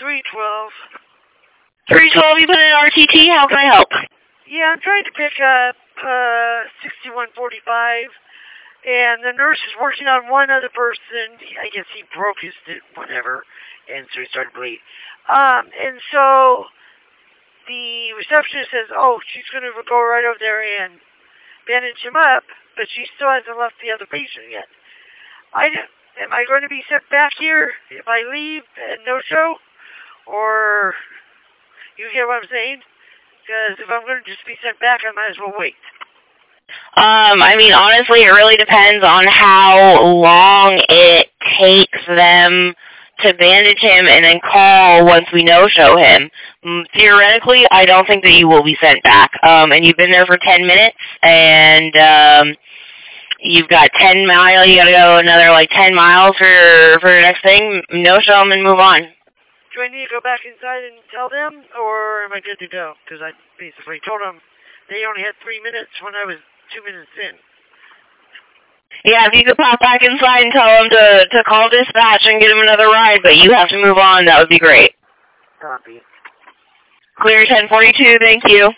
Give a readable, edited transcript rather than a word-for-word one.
312. 312, you put in RTT. How can I help? Yeah, I'm trying to pick up 6145, and the nurse is working on one other person. I guess he broke his whatever, and so he started bleeding. And so the receptionist says, oh, she's going to go right over there and bandage him up, but she still hasn't left the other patient yet. Am I going to be sent back here if I leave and no-show? Or, you get what I'm saying? Because if I'm going to just be sent back, I might as well wait. I mean, honestly, it really depends on how long it takes them to bandage him and then call once we no-show him. Theoretically, I don't think that you will be sent back. And you've been there for 10 minutes, and you've got 10 miles. You got to go another, 10 miles for the next thing. No-show him and move on. Do I need to go back inside and tell them, or am I good to go? Because I basically told them they only had 3 minutes when I was 2 minutes in. Yeah, if you could pop back inside and tell them to call dispatch and get him another ride, but you have to move on, that would be great. Copy. Clear 1042, thank you.